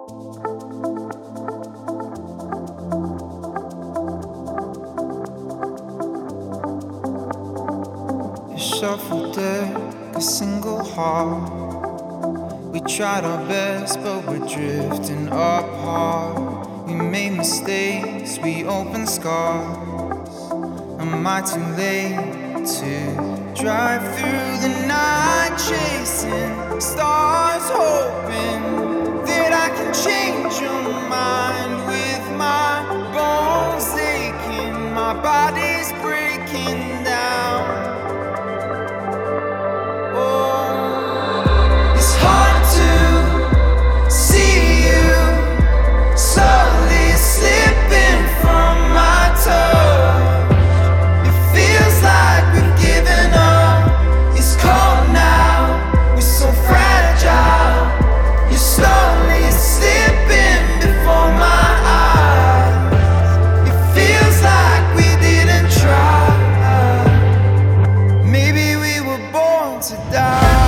A shuffle deck, a single heart. We tried our best, but we're drifting apart. We made mistakes, we opened scars. Am I too late to drive through the night, chasing stars, hoping that I can change your mind? With my bones aching, my body's breaking down. Oh, it's hard to see you slowly slipping from my touch. It feels like we've given up. It's cold now, we're so fragile. You're slowly slipping before my eyes. It feels like we didn't try. Maybe we were born to die.